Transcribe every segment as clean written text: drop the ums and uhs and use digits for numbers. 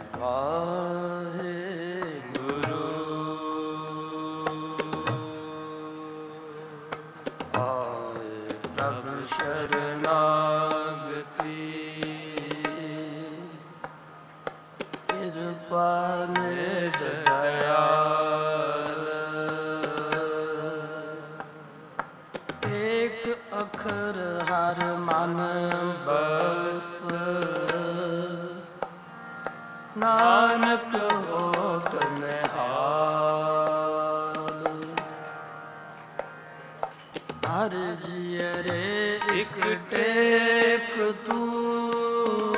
ਵਾਹਿਗੁਰੂ। ਆਏ ਪ੍ਰਭ ਸ਼ਰਨਾਗਤੀ, ਕਿਰਪਾ ਨਿਧ ਦਇਆਲ। ਏਕ ਅਖਰ ਹਰ ਮਨ ਬਸਤ, ਨਾਨਕ ਹੋਤ ਨਿਹਾਲ। ਹਰ ਜੀਅਰੇ ਇਕ ਟੇਕ ਤੂੰ,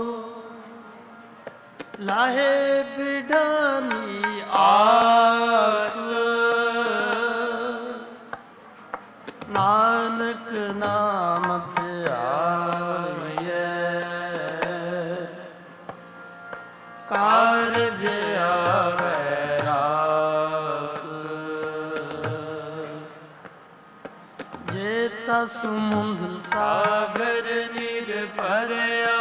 ਲਾਹੇ ਬਿਡਾਨੀ ਆਸ। ਨਾਨਕ ਨਾਮ ਧਿਆਈਐ, ਕਾਰਜ ਆਵੈ ਰਾਸ। ਜੇਤਾ ਸਮੁੰਦਰ ਸਾਗਰ ਨਿਰ ਭਰਿਆ,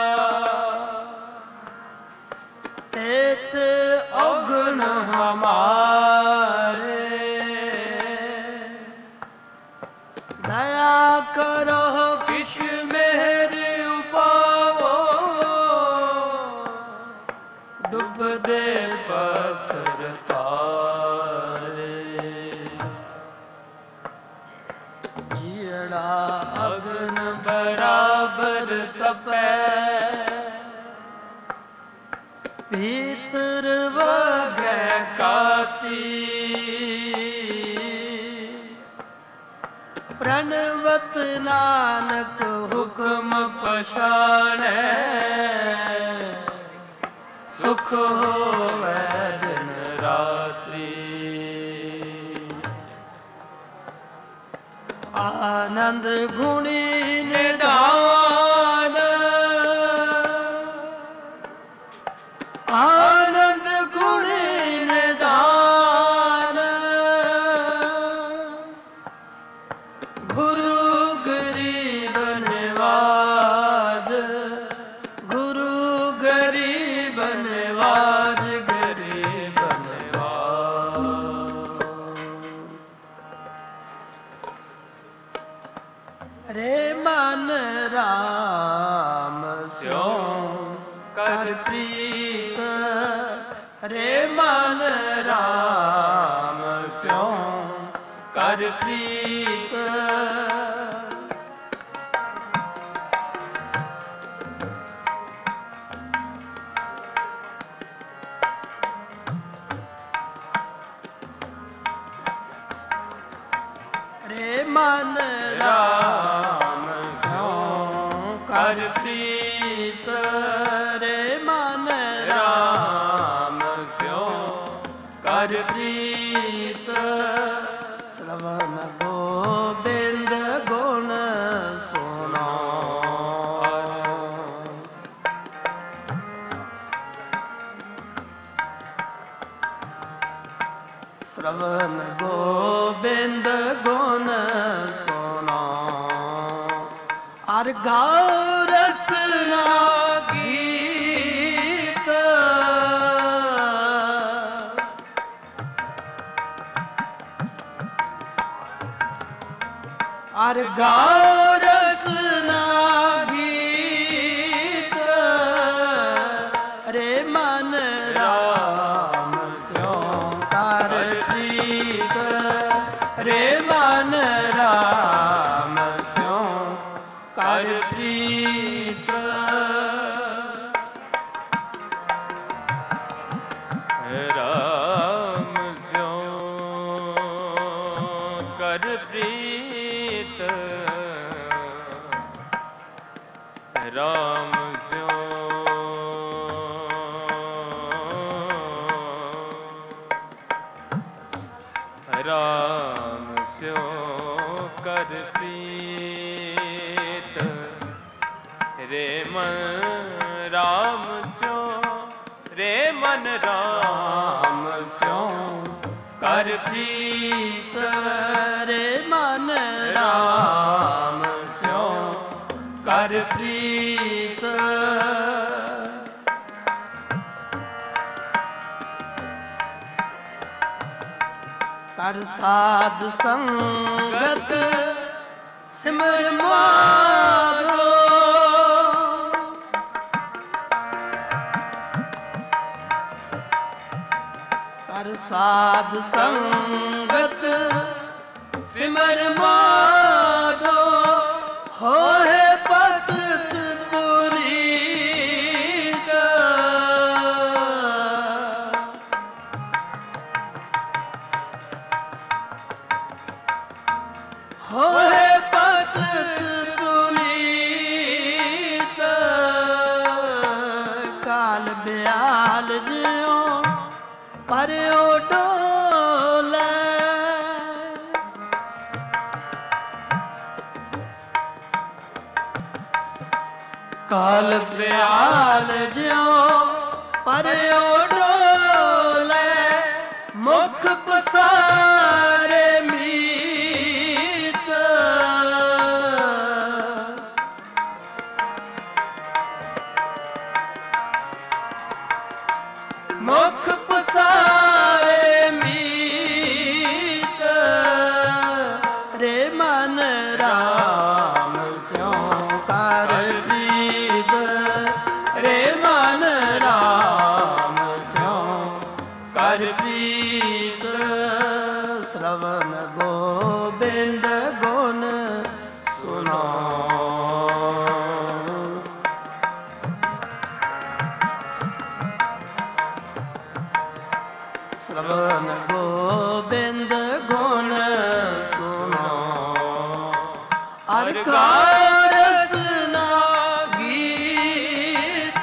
ਤੇਤ ਔਗਣ ਹਮਾਰੇ। ਦਇਆ ਕਰੋ ਕਿਛ ਮਿਹਰ ਉਪਾਵੋ, ਡੁੱਬਦੇ ਪੱਥਰ ਤਾਰੇ। ਜੀੜਾ ਅਗਨ ਬਰਾਬਰ ਤਪੈ, ਭੀਤਰ ਵਗੈ ਕਾਤੀ। ਪ੍ਰਣਵਤ ਨਾਨਕ ਹੁਕਮ ਪਛਾਣੈ, ਸੁਖ ਹੋਵੈ ਦਿਨ ਰਾਤਰੀ। ਆਨੰਦ ਗੁਣੀ ਨਿਧਾਨ, ਆਨੰਦ ਗੁਣੀ ਨਿਧਾਨ। ਗੁਰੂ ਗਰੀਬ ਨਿਵਾਜ, ਗੁਰੂ ਗਰੀਬ ਨਿਵਾਜ, ਗਰੀਬ ਨਿਵਾਜ। ਰੇ ਮਨ ਰਾਮ ਸਿਉ ਕਰ ਪ੍ਰੀਤ, ਰੇ ਮਨ ਰਾਮ ਸਿਉ ਕਰ ਪ੍ਰੀਤ। ਰੇ ਮਨ ਰਾਮ ਸਿਉ ਕਰ ਪ੍ਰੀਤ, ਰੇ ਮਨ ਰਾਮ ਸਿਉ ਕਰ ਪ੍ਰੀਤ। ਸ਼ਰਵਣ ਗੋਬਿੰਦ ਗੁਣ ਸੁਣਾਓ, ਸ਼ਰਵਣ ਗੋਬਿੰਦ ਗੁਣ ਸੁਣਾਓ। ਅਰ ਗਾਓ ਰਸਨਾ ਗੀਤ, ਅਰ ਗਾਓ ਰਸਨਾ ਗੀਤ। ਰੇ ਮਨ ਰਾਮ ਸਿਉ ਕਰ ਪ੍ਰੀਤ, ਰੇ ਮਨ ਰਾਮ ਸਿਉ ਕਰ ਪ੍ਰੀਤ। ਰਾਮ ਸਿਉ ਕਰ ਪ੍ਰੀਤ, ਰਾਮ ਸਿਉ ਰਾਮ ਸਿਉ ਕਰ ਪ੍ਰੀਤ। ਰੇ ਮਨ ਰਾਮ ਸਿਉ, ਰੇ ਮਨ ਰਾਮ ਸਿਉ ਕਰ ਪ੍ਰੀਤ, ਰੇ ਮਨ ਰਾਮ ਸਿਉ ਕਰ ਪ੍ਰੀਤ। ਕਰ ਸਾਧ ਸੰਗਤ ਸਿਮਰ ਮਾਧੋ। ਕਰ ਸਾਧ ਸੰਗਤ ਸਿਮਰ ਮਾਧੋ। ਹੋਏ ਪਤਿਤ ਪੁਨੀਤ ਹੋਏ ਪਤਿਤ ਪੁਨੀਤ। ਕਾਲ ਬਿਆਲ ਜਿਉ ਪਰਿਉ ਡੋਲੇ। ਕਾਲ ਬਿਆਲ ਜਿਉ ਪਰਿਉ ਡੋਲੇ। ਮੁਖ ਪਸਾਰੇ ਮੀਤ। ਮੁਖ ਪਸਾਰੇ ਮੀਤ। ਰੇ ਮਨ ਰਾਮ ਸਿਉ ਕਰ ਪ੍ਰੀਤ। ਰੇ ਮਨ ਰਾਮ ਸਿਉ ਕਰ ਪ੍ਰੀਤ। ਸ਼ਰਵਨ ਗੋਬਿੰਦ ਗੁਣ ਸੁਨਾਉ। ਸ਼ਰਵਨ ਗੋਬਿੰਦ ਗੁਣ ਸੁਨਾਉ। ਅਰ ਕਾਰਸ ਨਾ ਗੀਤ।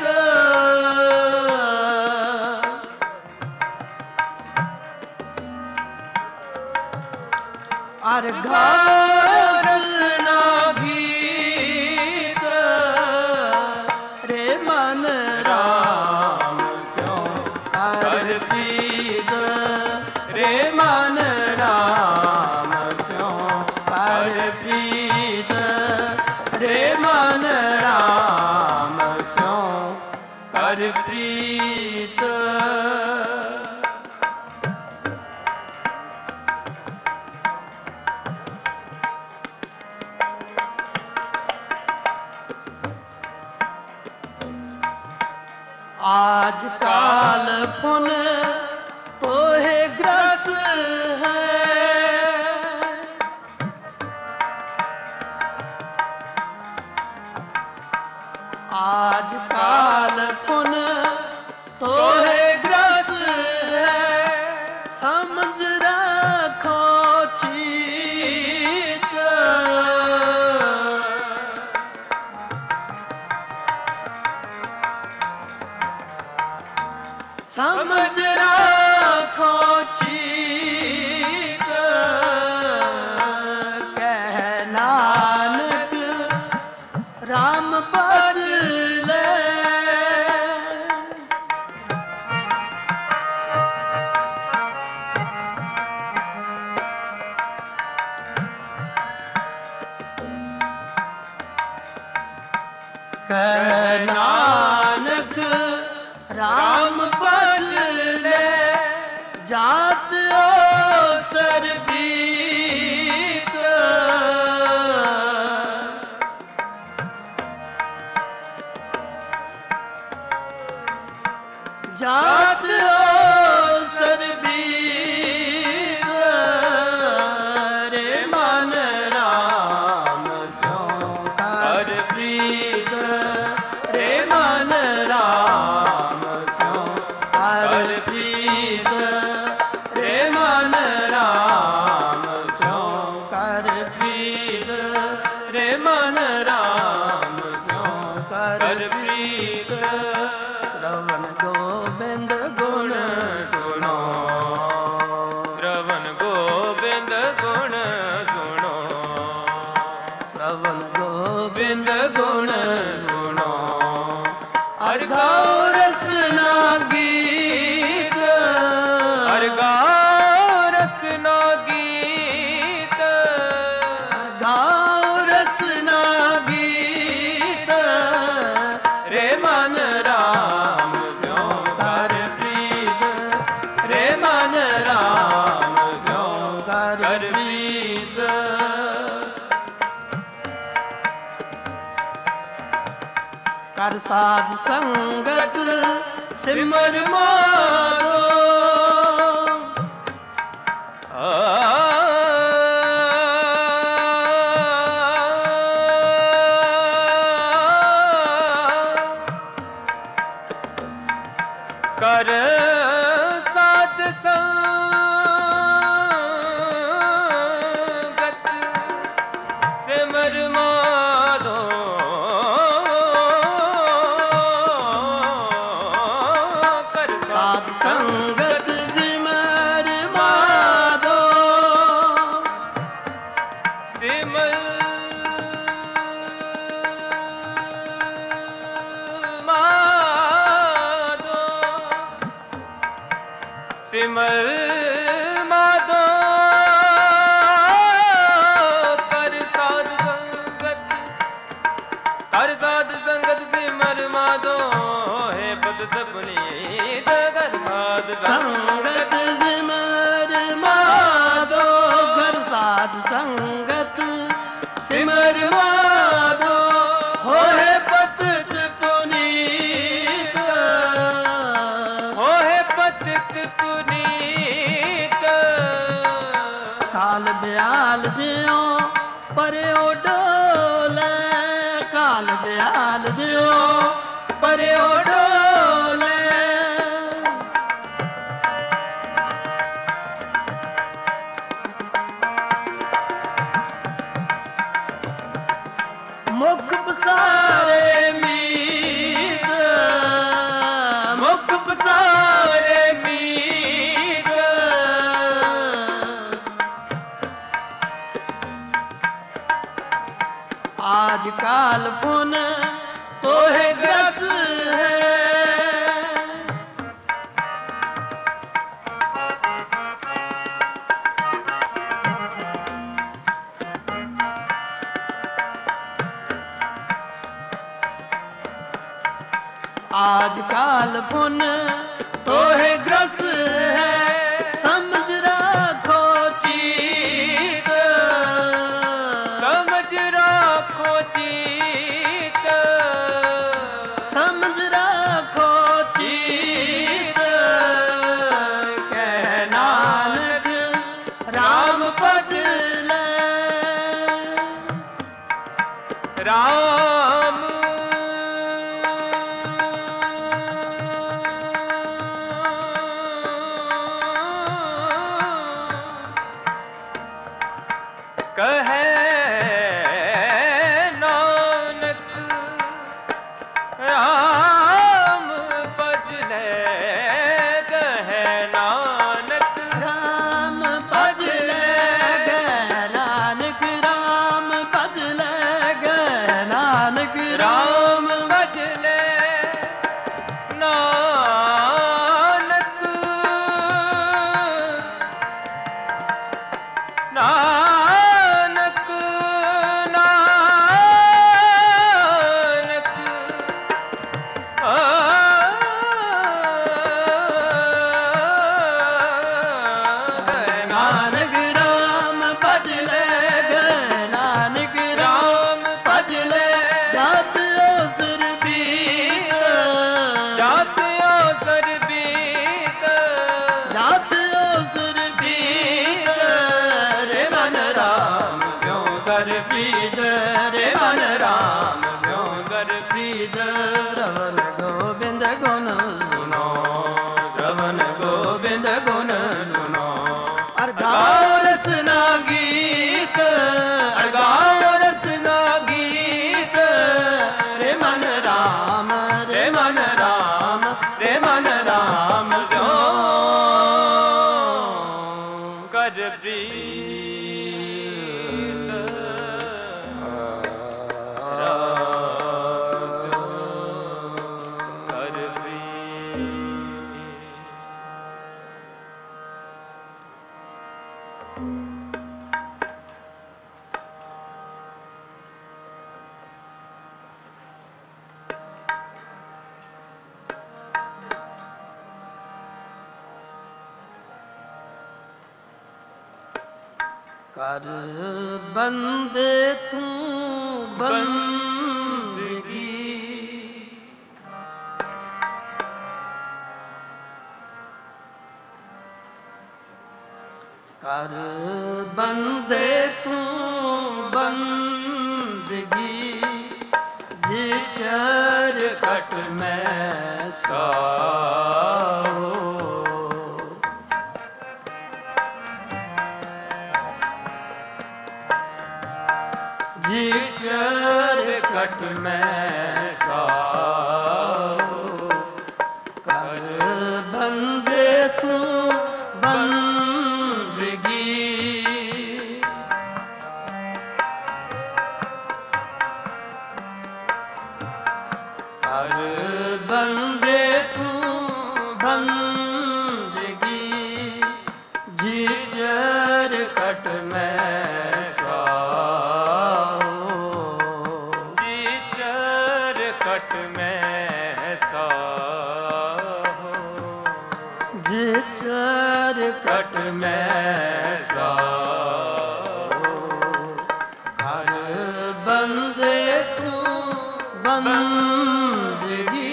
ਅਰ ਕਾਰਸ ਨਾ ਗੀਤ। ਰੇ ਮਨ ਰਾਮ ਸਿਉ ਕਰ ਪ੍ਰੀਤ। ਰੇ ਮਨ ਰਾਮ ਸਿਉ ਕਰ ਪ੍ਰੀਤ। ਰੇ ਮਨ ਰਾਮ ਸਿਉ ਕਰ ਪ੍ਰੀਤ। आज काल पुन तोहे ग्रस है। आज काल पुन तोहे ग्रस है। समझ रखो चीत। समझ राखो चीत। कह नानक राम भज ले। कह नानक राम भज ले। जात अवसर बीत। जात अवसर बीत। रे मन राम सिਉ कर प्रीत। रे मन राम सिਉ कर प्रीत। रे मन राम सिਉ कर प्रीत। रे मन राम सिਉ कर प्रीत। श्रवण गोबिंद गुण साध संगत सिमर माधो कर साध संगत सिमर माधो कर साध संगत सिमर माधो सिमर सिमर माधो कर साध संगत सिमर माधो है पद सपनीत कर साध संगत सिमर माधो कर साध संगत सिमर माधो होए पतित पुनीत होए पतित पुनीत काल ब्याल जियो परे डोले काल ब्याल जियो परे डोले मुख पसारे मीत मुख पसारे मीत आज काल पुन तो है ग्रस है आज काल पुन तो है ग्रस है समझ राखो चीत समझ राखो चीत समझ राखो चीत कह नानक राम भज ले राम कहे नानक राम भज ले कहे नानक राम भज ले गए नानक राम भज ले गए नानक राम भज ले नानक नानक नानक नानक राम भज ले गए नानक राम भज ले जात ओसर बीत जात ओसर बीत जात ओसर बीत रे मन राम क्यों कर प्रीत रे मन राम क्यों कर प्रीत रवन गोविंद गुण सुनो रवन गोविंद गुण सुनो गाओ रसना गीत गाओ रसना गीत रे मन राम रे मन राम रे मन राम सो कर प्रीत कर प्रीत कर बंदे तू बंदगी ਕਰ ਬੰਦੇ ਤੂੰ ਬੰਦਗੀ ਜੇ ਚਰ ਕਟ ਮੈਂ ਸਾਹੋ ਜੇ ਚਰ ਕਟ ਮੈਂ ਸਾਹੋ ਕਰ ਬੰਦੇ ਤੂੰ ਬੰਦਗੀ ਕਰ ਬੰਦੇ ਤੂੰ ਬੰਦਗੀ ਜੀ ਚਰ ਕਟ ਮੈਂ ਸਾਹੋ ਜੀ ਚਰ ਕਟ ਮੈਂ ਸਾਹੋ ਜੀ ਚਰ ਕਟ ਮੈਂ ਸਾਹੋ ਕਰ ਬੰਦੇ ਤੂੰ ਬੰਦਗੀ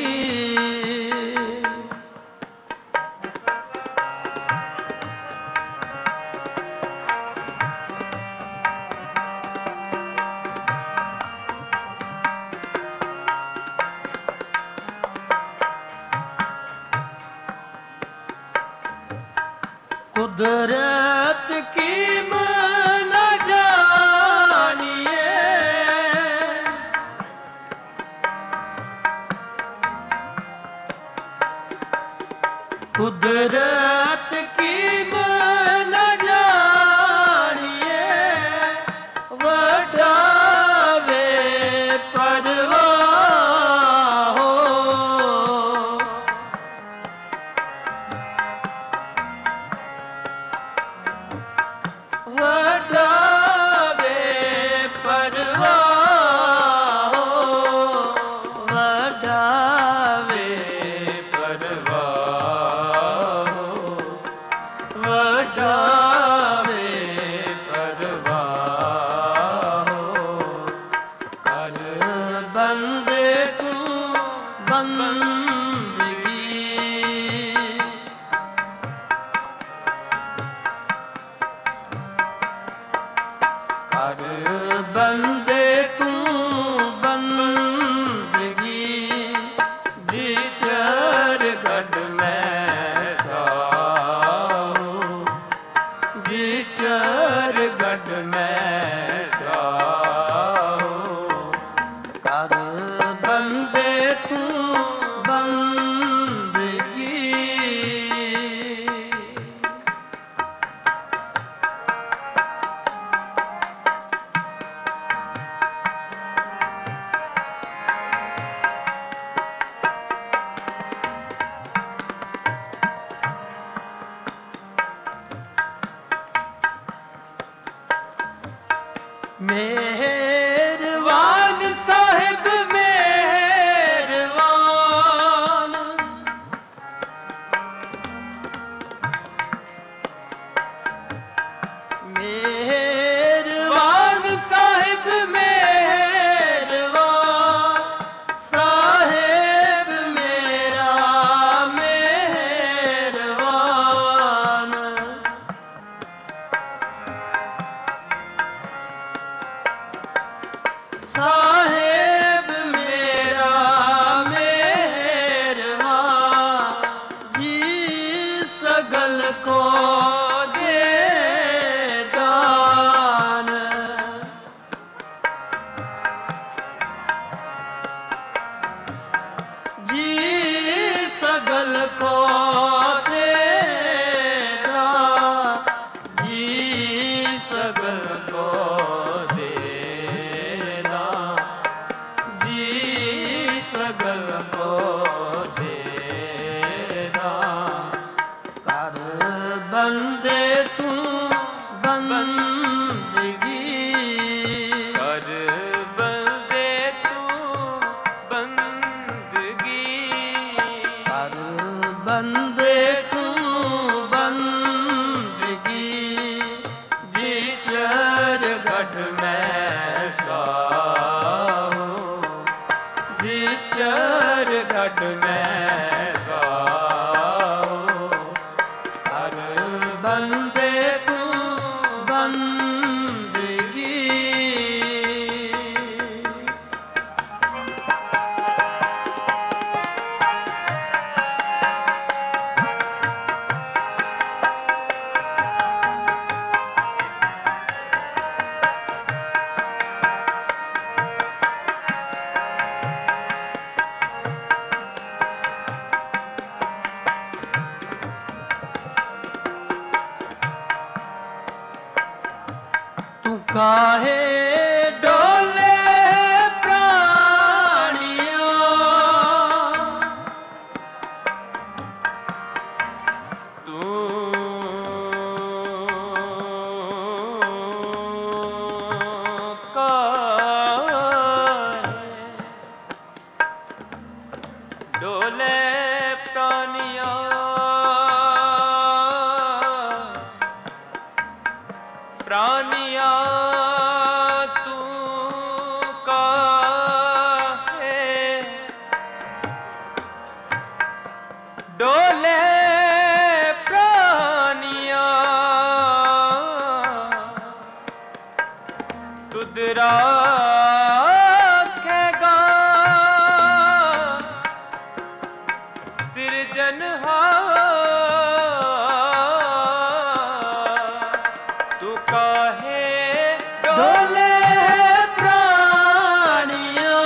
ਕੁਦਰਤ ਕੀ ਮਨ ਜਾਣੀਏ ਕੁਦਰਤ ਕੀ ਮਨ ਜਾਣੀਏ ਵਡਾਵੇ ਪਰਵਾਹ ਹੋ ਵਡਾਵੇ ਪਰਵਾਹ ਹੋ ਵਡਾਵੇ ਪਰਵਾਹ ਹੋ ਵਡਾਵੇ ਪਰਵਾਹ ਹੋ ਕਰ ਬੰਦੇ ਤੂੰ ਬੰਦਗੀ ਕਰ ਬੰਦੇ ਤੂੰ ਬੰਦਗੀ ਜੀ ਚਰ ਗਢ ਮੈਂ ਸਾਹੋ ਜੀ ਚਰ ਗਢ ਮੈਂ ਸਾਹੋ ਕਰ ਬੰਦੇ ਤੂੰ ਬੰਦਗੀ ਮਿਹਰਬਾਨ ਸਾਹਿਬ ਮਿਹਰਬਾਨ ਮਿਹਰਬਾਨ ਸਾਹਿਬ ਮਿਹਰਬਾਨ ਸਾਹਿਬ ਮੇਰਾ ਮਿਹਰਬਾਨ ਸਾਹਿਬ ਮੇਰਾ ਮਿਹਰਬਾਨ ਜੀ ਸਗਲ ਕੋ ਦੇ ਦਾਨ ਜੀ ਸਗਲ ਕੋ ਦੇ ਦਾਨ ਜੀ ਸਗਲ ਕੋ ਸਗਲ ਕੋ ਦੇਨਾ ਕਰ ਬੰਦੇ ਤੂੰ ਬੰਦਗੀ ਕਰ ਬੰਦੇ ਤੂੰ ਬੰਦਗੀ ਕਰ ਬੰਦੇ ਤੂੰ ਬੰਦਗੀ ਜੀ ਚਰ ਗਢ ਮੈਂ ਸਾਹੋ ਜੀ ਚਰ ਗਢ ਮੈਂ ਸਾਹੋ ਕਰ ਬੰਦੇ ਤੂੰ ਤੂੰ ਕਾਹੇ ਡੋਲੇ ਪ੍ਰਾਣੀਆਂ, ਤੂੰ ਕਾਹੇ ਡੋਲੇ ਪ੍ਰਾਣੀਆਂ, ਪ੍ਰਾਣੀਆਂ ਤੂੰ ਕਾਹੇ ਡੋਲੇ ਪ੍ਰਾਣੀਆਂ, ਤੁਧ ਰਾਖੇਗਾ ਸਿਰਜਨਹਾਰ, ਤੂੰ ਕਾਹੇ ਡੋਲੇ ਪ੍ਰਾਣੀਆਂ,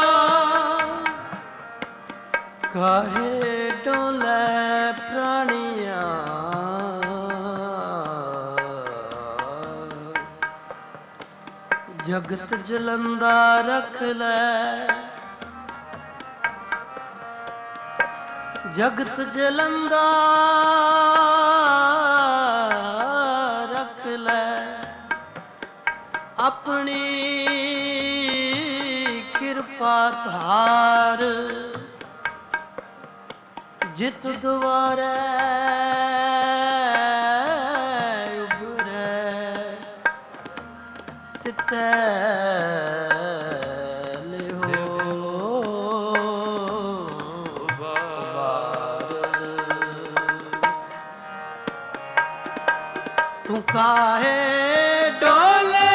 ਕਾਹੇ ਡੋਲੇ ਪ੍ਰਾਣੀਆਂ, ਜਗਤ ਜਲੰਦਾ ਰੱਖ ਲੈ, ਜਗਤ ਜਲੰਦਾ ਰੱਖ ਲੈ, ਆਪਣੀ ਕਿਰਪਾ ਧਾਰ, ਜਿਤ ਦੁਆਰੇ ਉਭਰੈ ਤਿਤੈ ਤੂੰ ਕਾਹੇ ਡੋਲੇ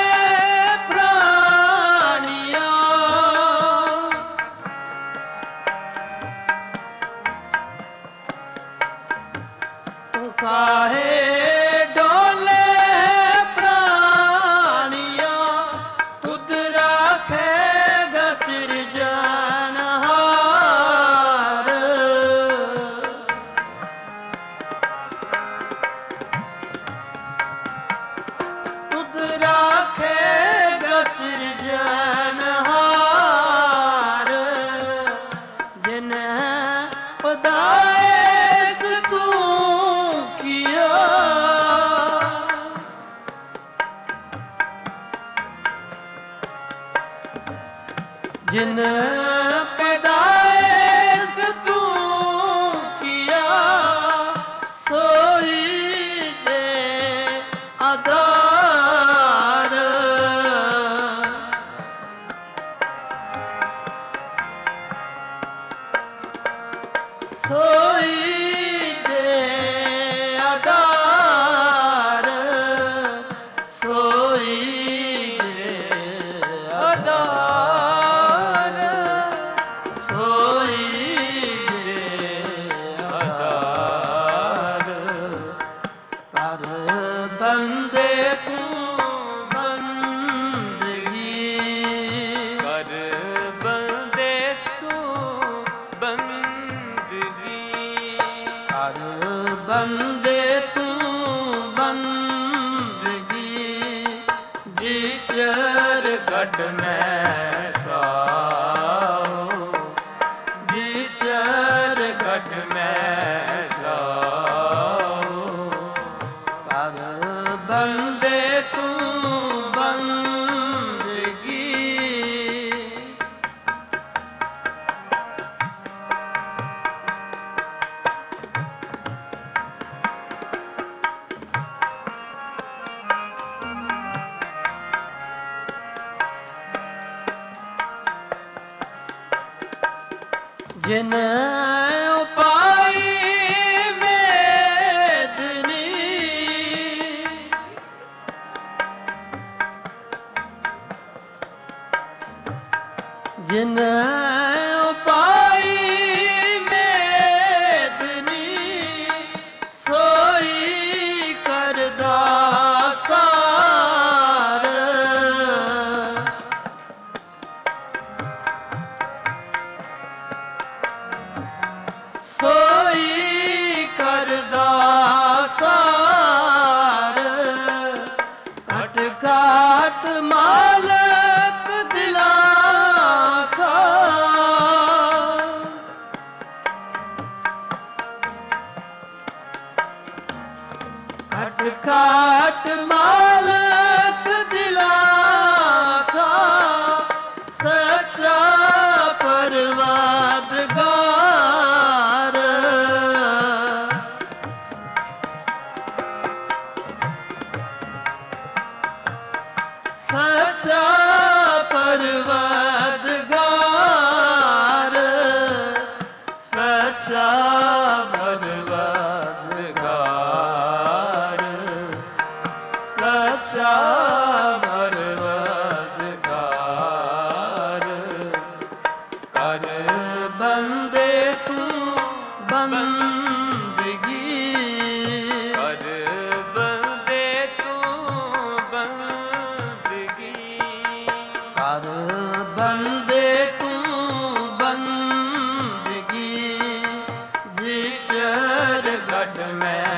ਪ੍ਰਾਣੀਆਂ, ਤੂੰ ਕਾਹੇ ਡੋਲੇ ਪ੍ਰਾਣੀਆਂ, ਤੁਧ ਰਾਖੇਗਾ ਸਿਰਜਣਹਾਰ, ਰਾਖੇਗਾ ਸਿਰਜਣਹਾਰ, ਜਿਨ੍ਹੈ ਪਦਾਇਸ਼ ਤੂੰ ਕੀਆ, ਜਿਨ੍ਹੈ ਪਦਾਇਸ਼ ਤੂੰ ਕੀਆ, ਸੋਈ ਦੇ ਆਧਾਰ, ਸੋਈ ਦੇ ਆਧਾਰ, ਸੋਈ ਦੇ ਆਧਾਰ, ਸੋਈ ਦੇ ਆਧਾਰ, ਕਰ ਬੰਦੇ ਤੂੰ ਬੰਦਗੀ, ਕਰ ਬੰਦੇ ਤੂੰ ਬੰਦਗੀ, ਕਰ ਬੰਦੇ ਤੂੰ ਬੰਦਗੀ, ਜਿਚਰ ਘਟ ਮੈਂ ਸਾਉ, ਜਿਚਰ ਘਟ ਮੈਂ ਸਾਉ, ਕਰ ਬੰਦੇ ਤੂੰ ਬੰਦਗੀ, ਜਿਨ ਉਪਾਈ ਵੇਦਨੀ, ਜਿਨ ਉਪਾਈ ਵੇਦਨੀ, ਸੋਈ ਕਰਦਾ ਸਾਰ, खट खाट मालक दिला था सच्चा परवादगार। सच्चा परवादगार, सच्चा परवादगार, सच्चा परवादगार। कर बंदे तू बंदगी, कर बंदे तू बंदगी। कर बंदे तू बंदगी, जिचर गढ़ में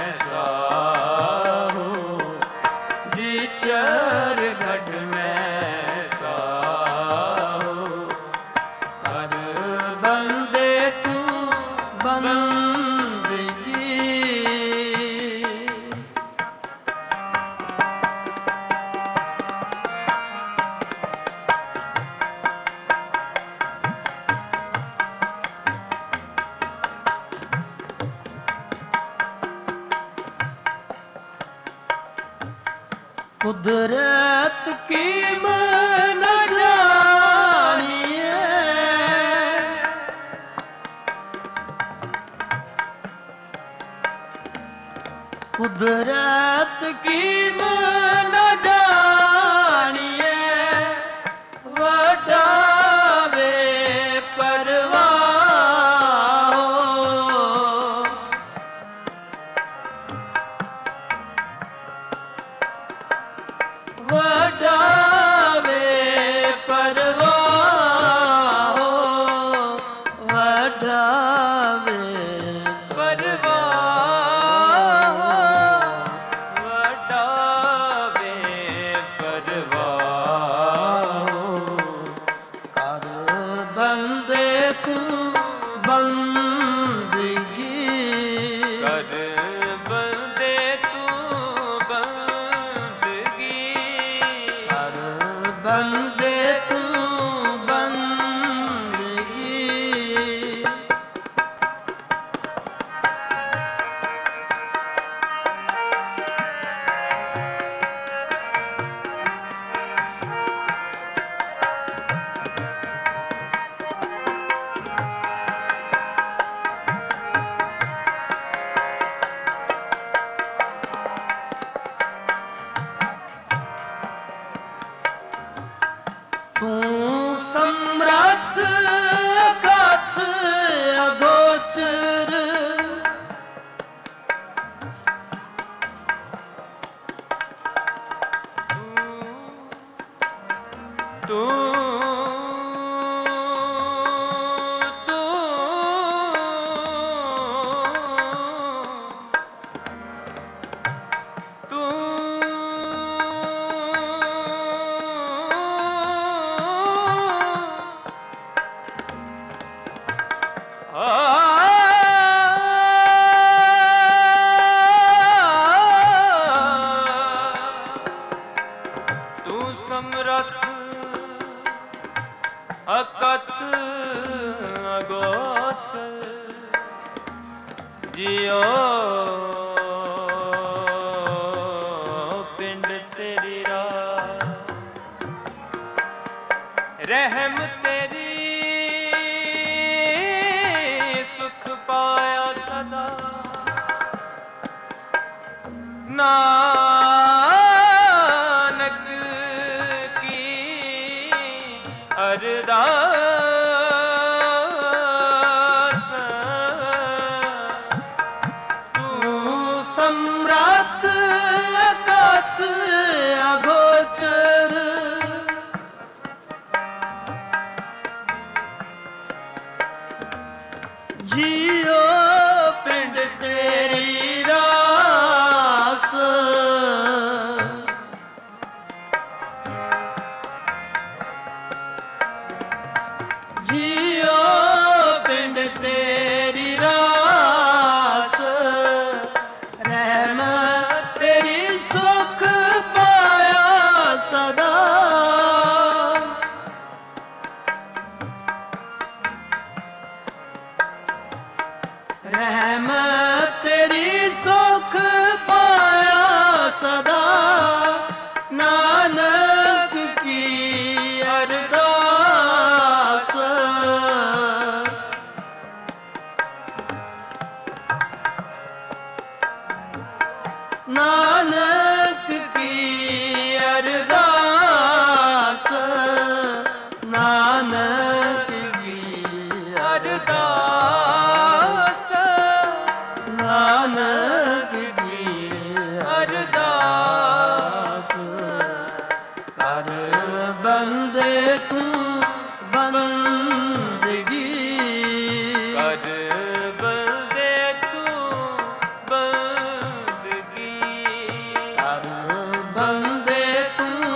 साहो, जिचर गढ़ में साहो। कर बंदे तू बंदगी। कुदरत की मन जानिए, कुदरत की मन जानिए, वटावे परवाह हो। वटावे परवाह हो, वटावे परवाह हो, वटावे परवाह हो। कर बंदे तू बंदगी, कर बंदे तू बंदगी। कर बंदे तू बंदगी। तू समर्थ कथ अगोचर, तू तू समरथ अकथ अगोचर। जियो पिंड तेरी राह, रहम तेरी सुख पाया सदा। नानक की अरदास। तू सम्राट अकथ अगोचर, जियो पिंड तेरी रास। जियो पिंड तेरी रास, रहमत ਰਹਿਮਤ ਤੇਰੀ ਸੁਖ ਪਾਇਆ ਸਦਾ ਨਾਨਕ ਕੀ ਅਰਦਾਸ ਨਾਨਕ ਕੀ ਅਰਦਾਸ ਨਾਨਕ ਕੀ ਅਰਦਾਸ ਨਾਨਕ ਕੀ ਅਰਦਾਸ ਕਰ ਬੰਦੇ ਤੂੰ ਬੰਦਗੀ ਕਰ ਬੰਦੇ ਤੂੰ ਬੰਦਗੀ ਕਰ ਬੰਦੇ ਤੂੰ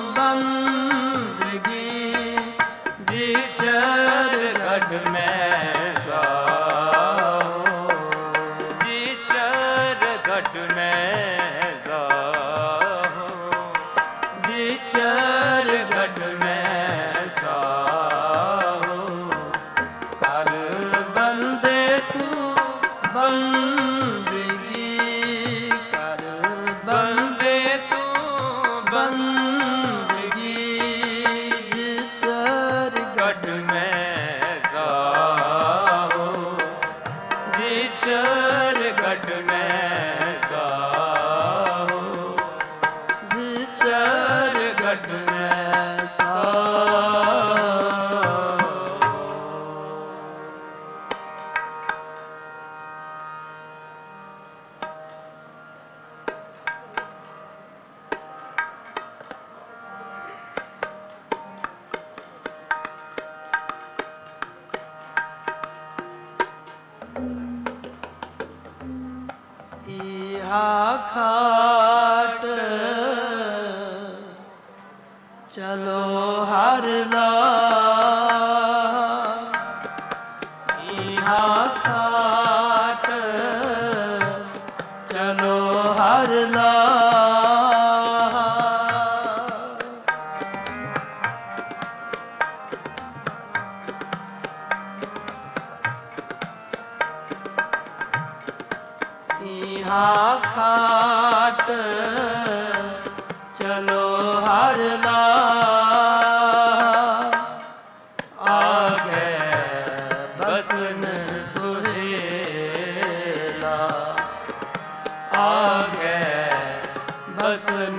ਬੰਦਗੀ ਵਿਚਰ ਗੜ ਮੈਂ ਸਾਓ ਵਿਚਰ ਘਟ ਮੈਂ ਜਾਹੋ ਵਿਚਰ ਗੜ ਮੈਂ ਸਾਓ ਕਰ ਬੰਦੇ ਤੂੰ ਬੰਦਗੀ ਕਰ ਬੰਦੇ ਬੰਦੇ ਤੂੰ ਬੰਦਗੀ ਵਿਚਰ ਘਟ ਮੈਂ ਜਾਹੋ ਵਿਚਰ ਘਟ ਮੈਂ ਜਾਹੋ ਵਿਚਰ ਗੜ ਮੈਂ ਸਾਓ ਇਹਾ ਖਾਟ ਚਲੋ ਹਰ ਲਾ ਇਹਾ ਖਾਟ ਚਲੋ ਹਰ ਲਾ ਇਹਾ ਖਾਟ ਚਲੋ ਹਰ ਲਾ ਆਗੇ ਬਸਨ ਸੁਹੇਲਾ ਆਗੇ ਬਸਨ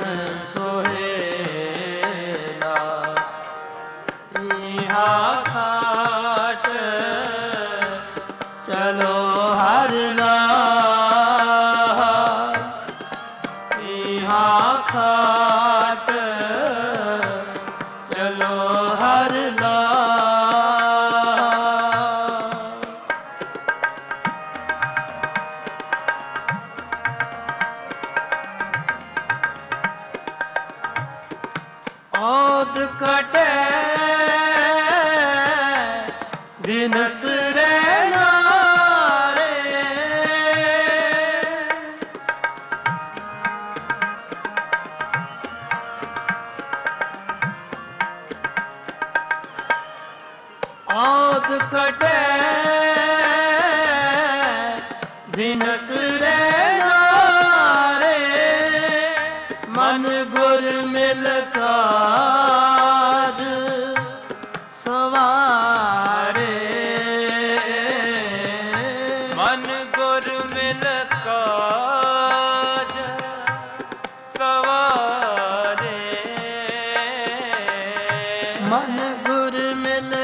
ਸੁਹੇਲਾ ਇਹਾ ਖਾਟ ਚਲੋ ਹਰ ਲਾ ਇਹਾ ਖਾਟ ਚਲੋ ਹਰ ਲਾ ਔਦ ਕਟੇ ਦਿਨਸ ਰਹਿਣਾ ਔਦ ਕਟੇ ਦਿਨਸ ਰਹਿਣਾ ਰੇ ਮਨ ਗੁਰ ਮਿਲ ਕਾਜ ਸਵਾਰੇ ਮਨ ਗੁਰ ਮਿਲ ਕਾਜ ਸਵਾਰੇ ਮਨ ਗੁਰ ਮਿਲ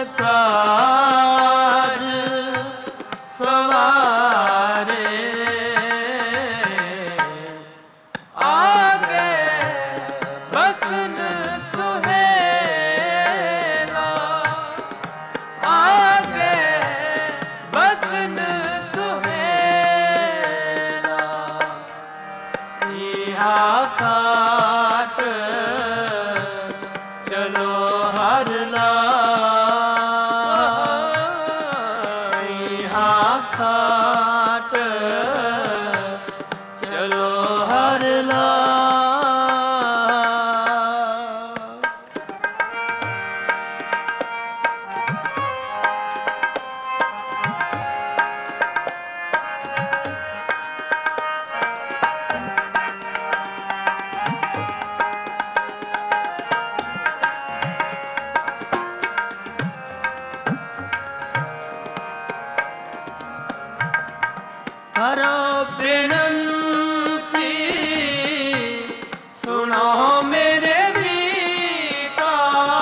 ਕਾਜ ਸਵਾਰੇ ਆਗੇ ਬਸਨ ਸੁਹੇਲਾ ਆਗੇ ਬਸਨ ਸੁਹੇਲਾ ਇਹਾ ਖਾਟ ਚਲੋ ਹਰ ਲਾ ਇਹਾ ਖਾਟ ਚਲੋ ਹਰ ਲਾ करो बेनंती सुनो मेरे मीता।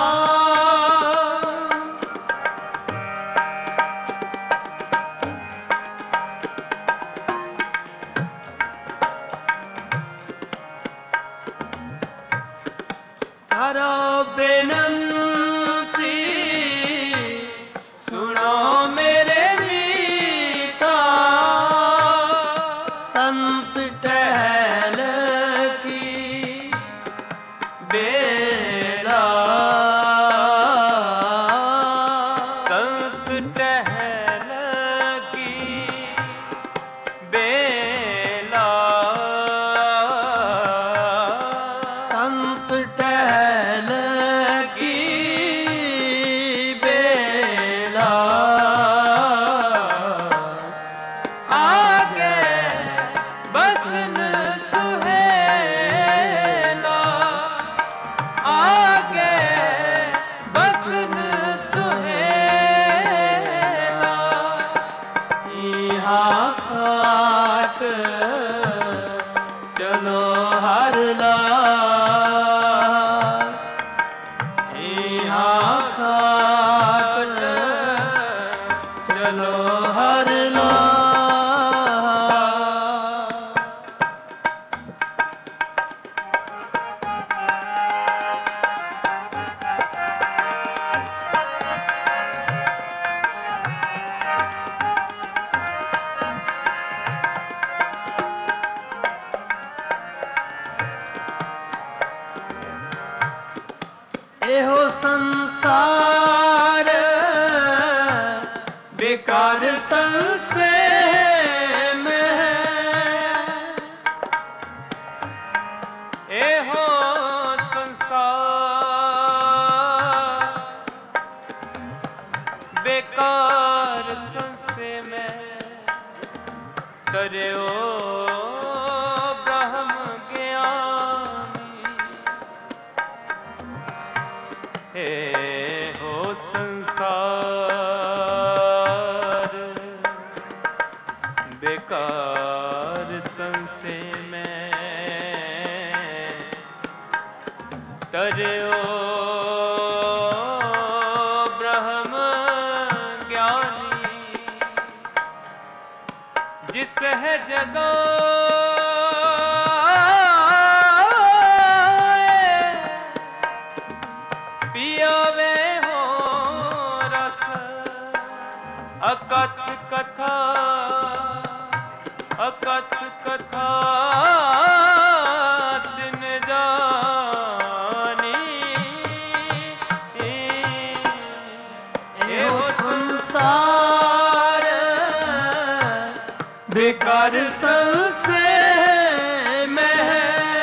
करो बेनंती सुनो मेरे मीता। संत टहल की बेला, संत टहल की बेला, संत टहल की बेला। आगे बसन सुहेला, आगे बसन सुहेला। यहाँ खाट चलो हर लाल, यहाँ खाट चलो हर लाल। एहो संसार बेकार संसे में है। एहो संसार बेकार संशय में तर्यो ब्रह्म ज्ञानी। हे हो संसार बेकार संशय में तर्यो ब्रह्म ज्ञानी। जिस है जगाए पियावे हो रस अकथ कथा, अकथ कथा तिन जानी। एहो संसार बेकार संशय में है।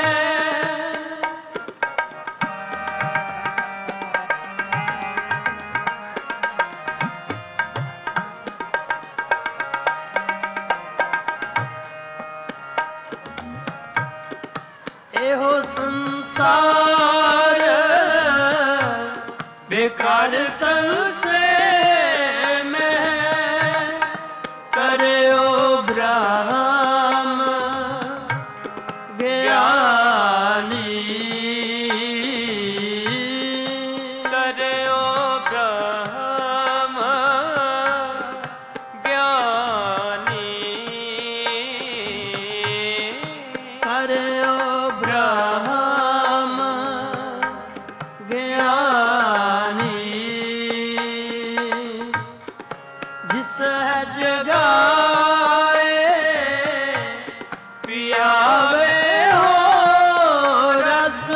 एहो संसार बेकार संशय में है। करो ब्रह्म ज्ञानी, करो ब्रह्म ज्ञानी। करो ब्रह्म ज्ञानी। जिस है जगाए पियावे हो रस।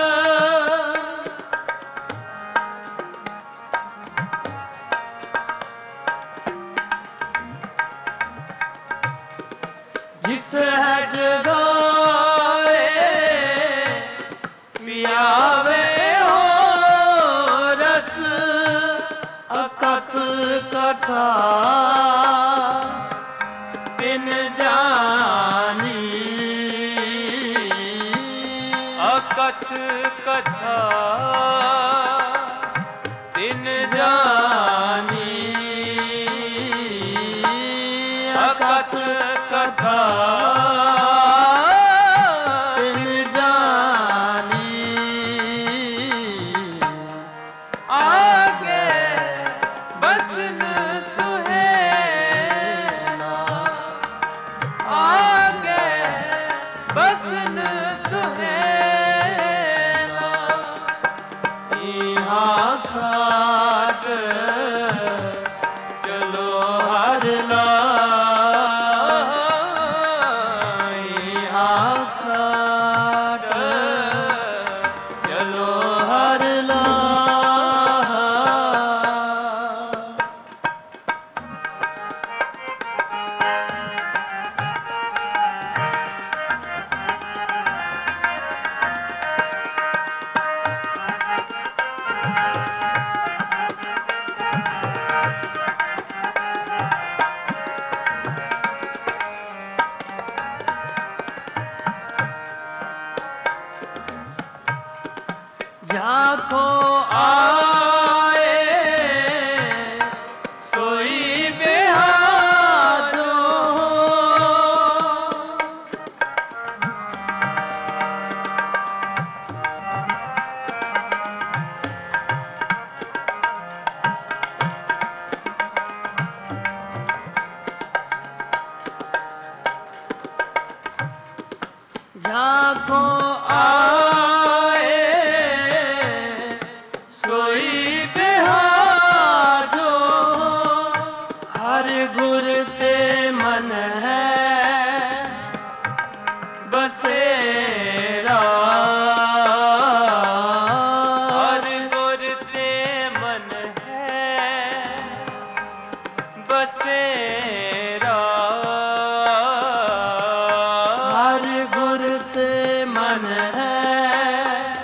जिस है जगाए पियावे हो रस। अकथ कथा बिन जानी, अकथ कथा तिन जानी। अकथ कथा झांको आए सोई बेहाजो झांको आए सोई बेहाजो हर गुर ते मन है बसेरा हर गुर ते मन है बसेरा हर गुर ते मन है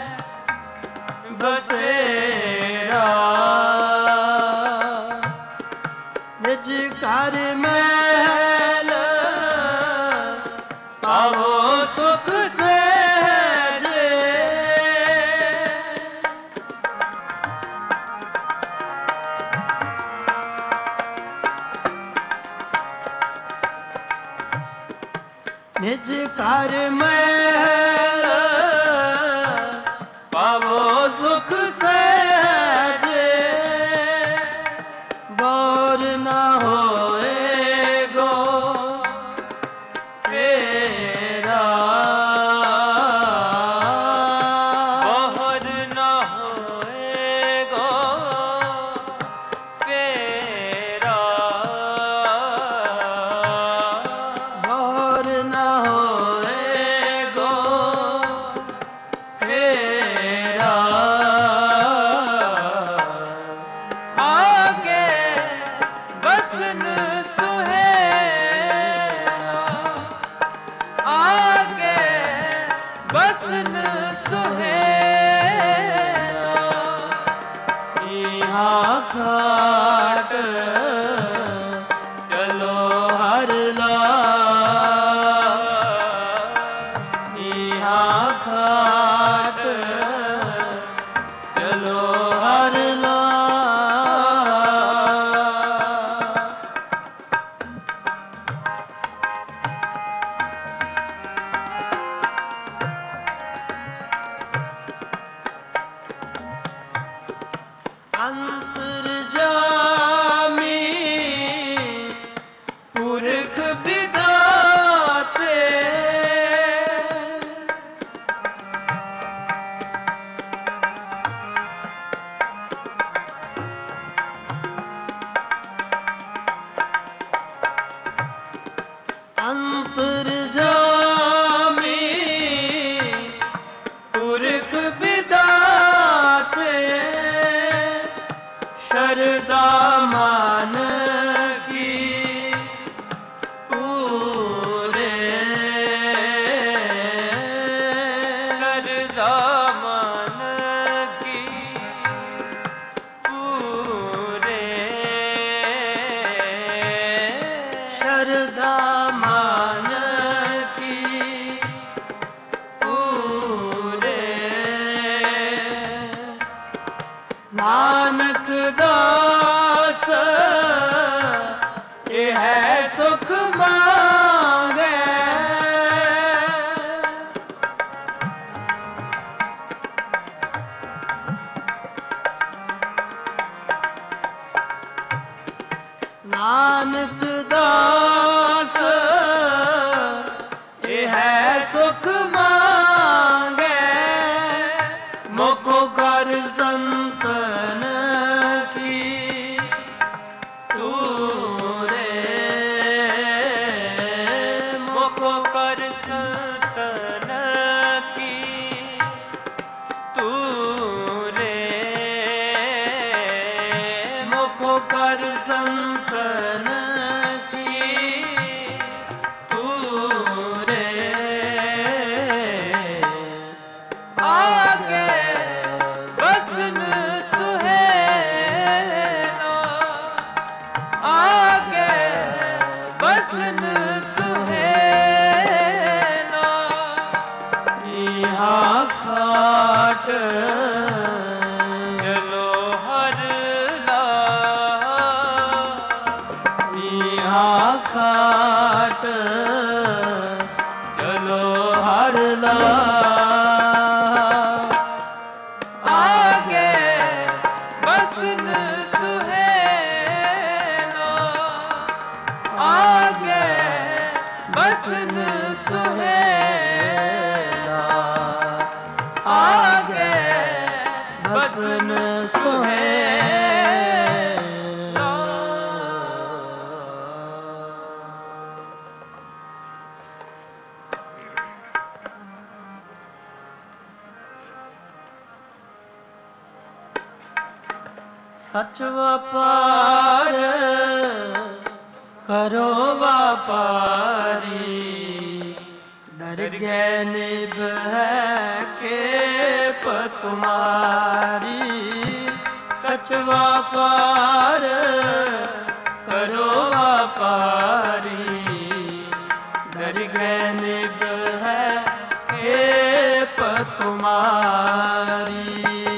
बसेरा निज घर महल पावो सुख सहजे निज घर महल पावो सुख सहजे बोर न होएगो फेरा बोहर न होएगो फेरा बोर न होएगो फेरा आगे बसन सुहेला आगे बसन सुहेला यहाँ खाट चलो हर ला यहाँ खाट चलो हर ला अंतर्जामी पुरख विधाते अंतर्जामी पुरख विधाते शरदा मान की पूरे शरदा मन की पूरे शरदा मान की पूरे नानक दास ये है सुख मांगे नानक दास ये है सुख मांगे मुखो कर संतन की तूरे मुखो कर संतन की तूरे मुखो कर संतन की तूरे आगे बसन सुहेला आगे बसन सुहेला बसन सुहेला आगे बसन सुहेला। सच व्यापार करो व्यापारी, दरगह निभ है खेप तुम्हारी। सच व्यापार करो व्यापारी, दरगह निभ है खेप तुम्हारी।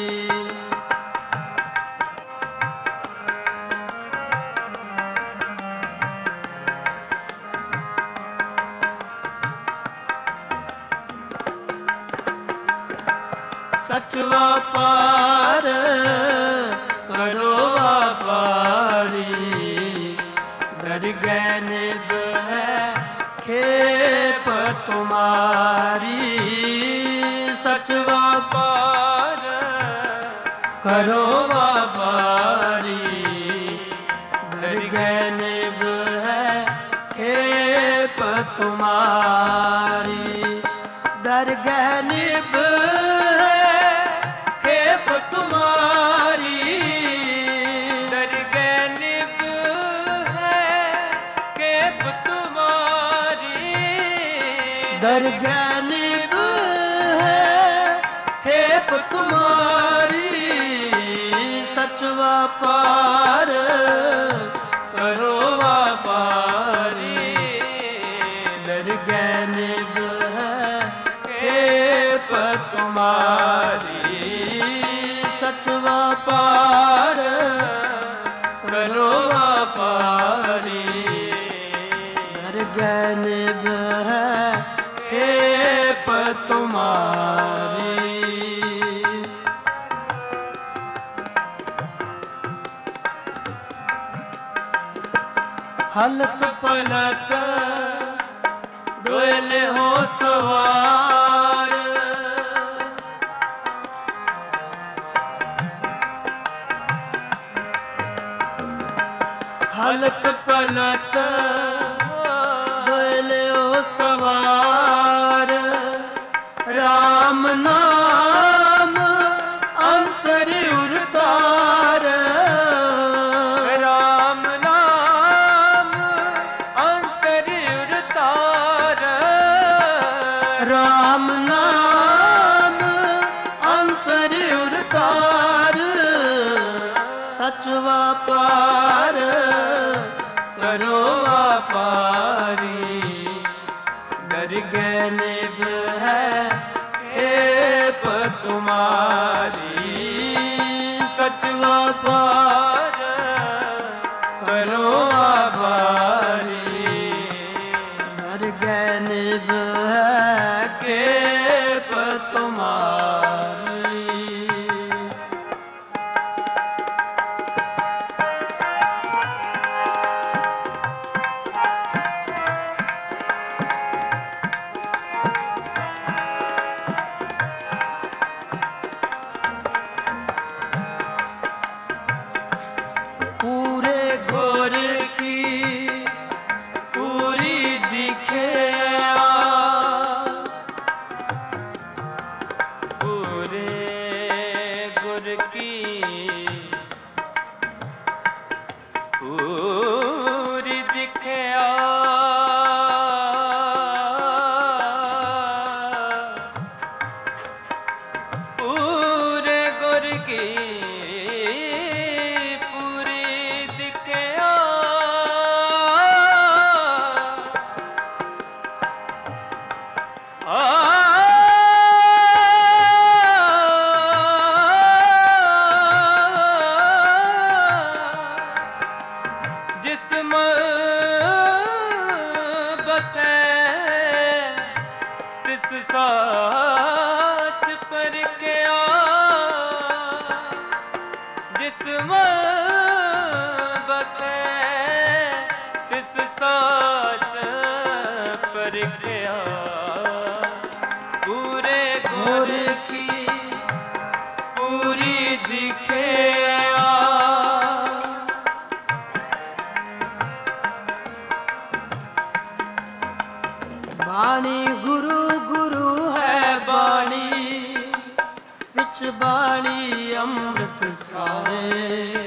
सच व्यापार करो व्यापारी, दरगह निभ है खेप तुम्हारी। सच व्यापार करो व्यापारी, दरगह निभ है खेप तुम्हारी। दरगह निभ तुम्हारी, दरगह निभ है खेप तुम्हारी। दरगह निभ है खेप तुम्हारी। सच व्यापार करो व्यापारी, दरगह निभ है खेप तुम्हारी। सच व्यापार करो व्यापारी, दरगह निभ है खेप तुम्हारी। हलत पलत दोयले हो सवार, हलत पलत दोयले हो सवार। राम नाम अंतर उरतार, राम नाम अंतर उरतार। राम नाम अंतर उरतार। सच व्यापार करो व्यापारी, दरगह निभ है खेप तुम्हारी। सच व्यापार करो व्यापारी, दरगह निभ है खेप तुम्हारी। पूरे घोर की पूरी दिखे पूरे गुर की पूरी दिखे पूरे गुर की साथ पर क्या जिस्म बसे तिस साथ पर परखिया पूरे गुर गुर की पूरी दिखिया बाणी गुरु गुरु है बाणी विच बाणी अमृत सारे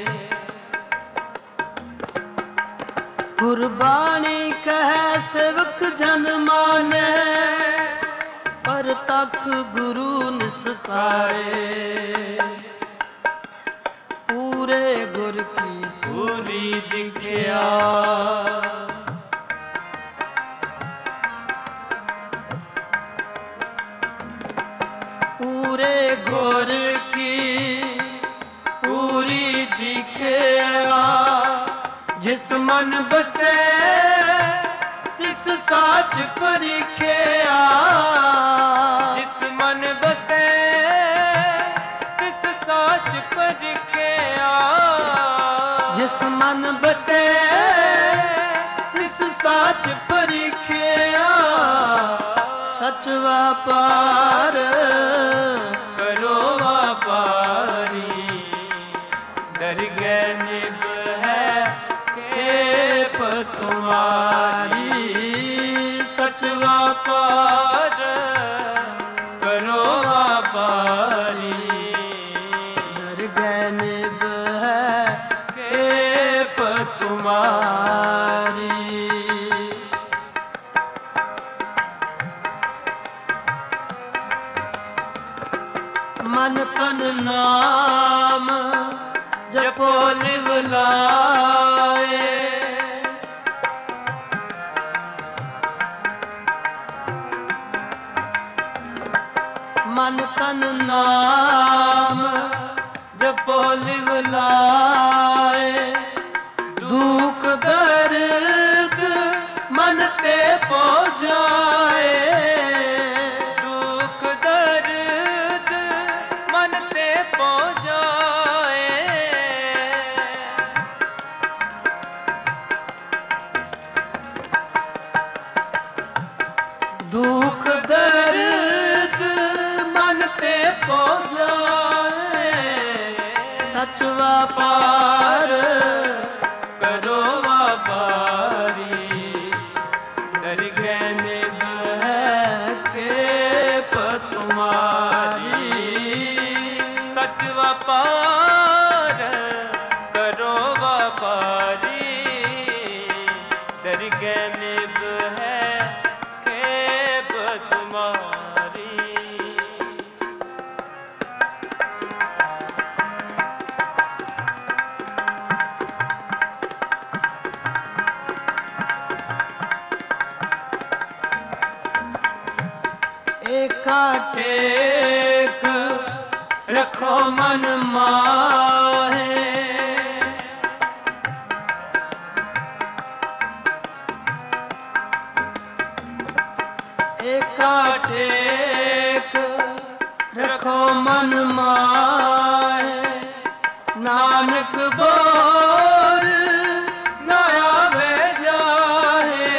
गुरबाणी कह सेवक जन माने पर तख गुरु निस्तारे पूरे गुर की पूरी दिखिया पूरे गुर की पूरी दिखिया जिस मन बसे तिस साच परिखिया जिस मन बसे तिस साच परखिया जिस मन बसे तिस साच परिखिया सच व्यापार करो व्यापारी दरगह निभ है खेप तुम्हारी सच व्यापार करो व्यापारी दरगह निभ है खेप तुम्हारी मन तन नाम जपो लिव लाए मन तन नाम जपो लिव लाए दुख दर्द मन ते पो जाए दुख दर्द मन ते पो जाए दुख दर्द मन ते पो जाए सच व्यापार करो व्यापारी दरगह निभ है खेप तुम्हारी सच व्यापार करो व्यापारी दरगह निभ है खेप तुम्हारी एका टेक रखो मन माहे एका टेक रखो मन माहे नानक बोर ना आवे जाहे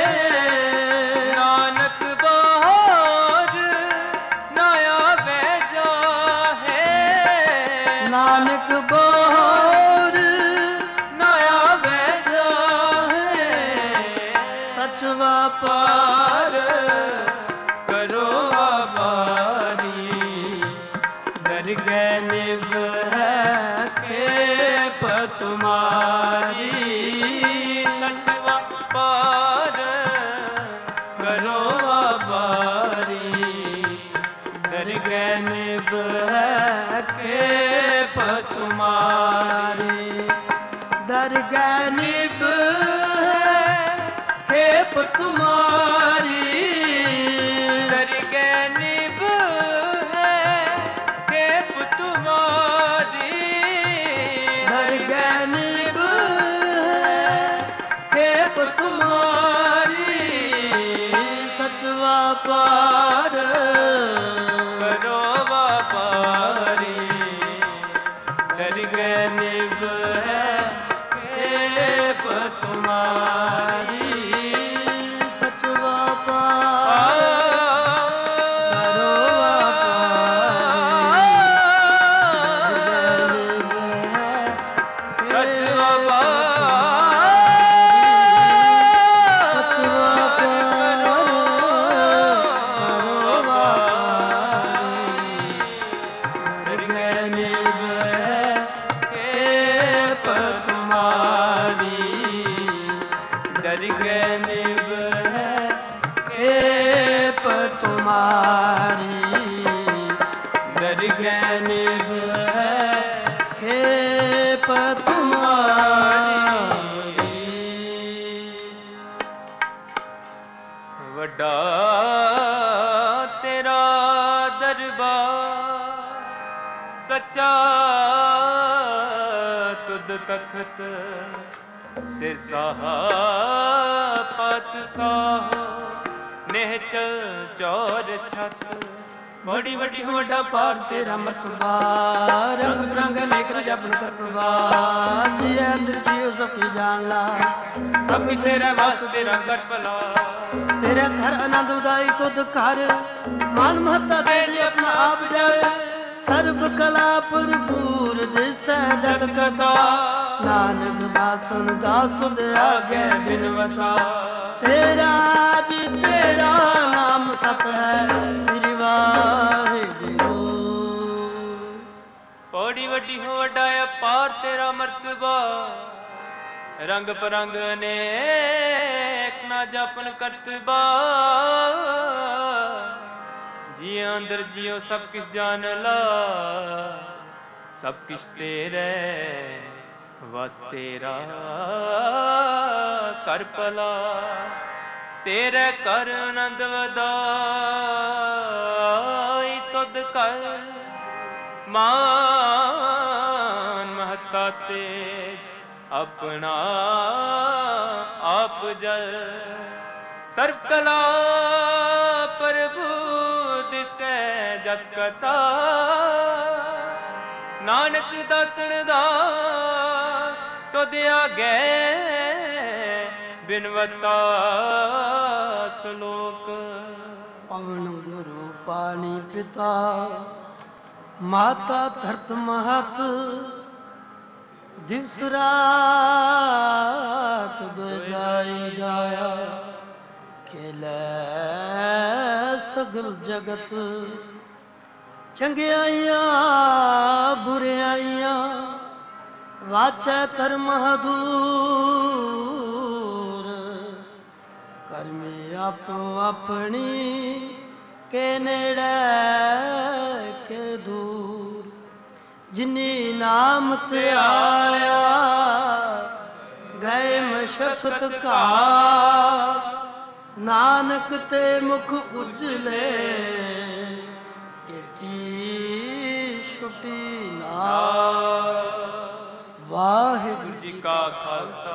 नानक बहार नया बेजा है नानक बोर नया बेजा है सच व्यापार करो व्यापारी दरगह निभ है खेप तुम्हारी सच व्यापार करो व्यापारी दरगह निभ है खेप तुम्हारी दरगह निभ है खेप तुम्हारी दरगह निभ है खेप तुम्हारी दरगह निभ है खेप तुम्हारी सच व्यापार करो व्यापारी दरगह निभ है खेप तुम्हारी सच व्यापार खेप तुम्हारी दरगह निभ है खेप तुम्हारी। ਵੱਡਾ ਤੇਰਾ ਦਰਬਾਰ ਸੱਚਾ ਤੁਧ ਤਖਤ ਸਿਰ ਪਾਤਸ਼ਾਹ ਨਿਹਚਲ ਚੌਰ ਛਤ। बड़ी बड़ी वड्डा पार तेरा मर्तबा रंग बिरंग नेक जपन करतबा जी अंदर जियो सब जान ला सब तेरा वास तेरा कर भला। तेरे घर आनंद उदाई तुद घर मान महत्ता दे दे अपना आप जाए सर्व कला भरपूर दिसै जग कथा नानक दासन दास दे आगे बिनवता। तेरा जी तेरा नाम सत है श्री वाहिगुरु। बड़ी वड्डी हो वड्डा अपार तेरा मर्तबा रंग परंग अनेक ना जपन करतबा। जियो अंदर जियो सब किस जान ला सब किस तेरे वस तेरा कर भला। तेरे कर आनंद वधाई तुद कर मान महता तेज अपना आप जल। सर्व कला प्रभु दिसै जत कथा नानक दातन दा तुद आगे बिनवता श्लोक। पवन गुरु पानी पिता माता धरत महत दिवस रात दुदाई गाया खेलै सगल जगत। चंगियाइयां बुरियाइयां वाचै धर्म दूर करमे आपो अपनी के नेड़े के दूर। जिनी नाम ते आया गए मशक्कत का नानक ते मुख उजले छुटी ना। वाहिगुरु जी का खालसा